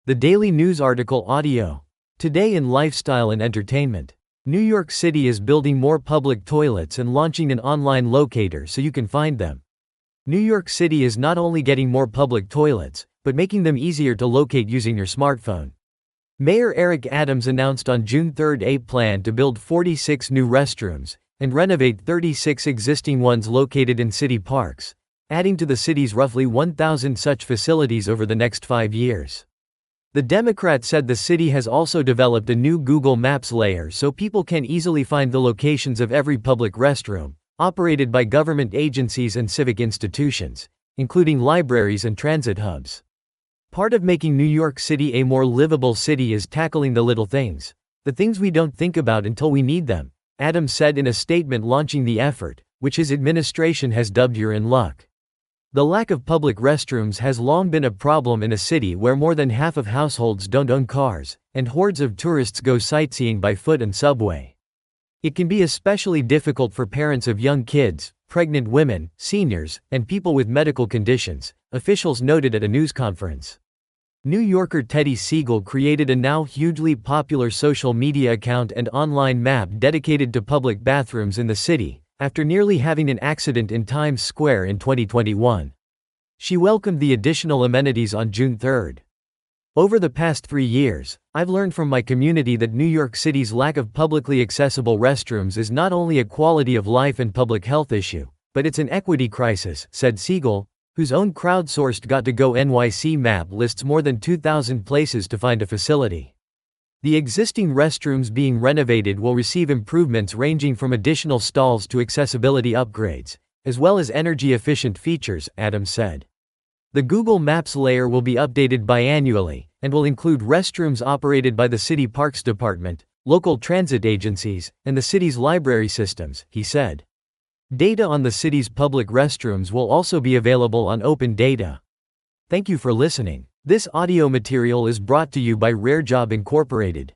The Daily News article audio. Today in lifestyle and entertainment. New York City is building more public toilets and launching an online locator so you can find them. New York City is not only getting more public toilets, but making them easier to locate using your smartphone. Mayor Eric Adams announced on June 3 a plan to build 46 new restrooms and renovate 36 existing ones located in city parks, adding to the city's roughly 1,000 such facilities over the next 5 years. The Democrat said the city has also developed a new Google Maps layer so people can easily find the locations of every public restroom, operated by government agencies and civic institutions, including libraries and transit hubs. Part of making New York City a more livable city is tackling the little things, the things we don't think about until we need them, Adams said in a statement launching the effort, which his administration has dubbed You're in Luck. The lack of public restrooms has long been a problem in a city where more than half of households don't own cars, and hordes of tourists go sightseeing by foot and subway. It can be especially difficult for parents of young kids, pregnant women, seniors, and people with medical conditions, officials noted at a news conference. New Yorker Teddy Siegel created a now hugely popular social media account and online map dedicated to public bathrooms in the city, after nearly having an accident in Times Square in 2021. She welcomed the additional amenities on June 3. Over the past 3 years, I've learned from my community that New York City's lack of publicly accessible restrooms is not only a quality of life and public health issue, but it's an equity crisis, said Siegel, whose own crowdsourced Got2Go NYC map lists more than 2,000 places to find a facility. The existing restrooms being renovated will receive improvements ranging from additional stalls to accessibility upgrades, as well as energy-efficient features, Adams said. The Google Maps layer will be updated biannually, and will include restrooms operated by the City Parks Department, local transit agencies, and the city's library systems, he said. Data on the city's public restrooms will also be available on Open Data. Thank you for listening. This audio material is brought to you by Rare Job Incorporated.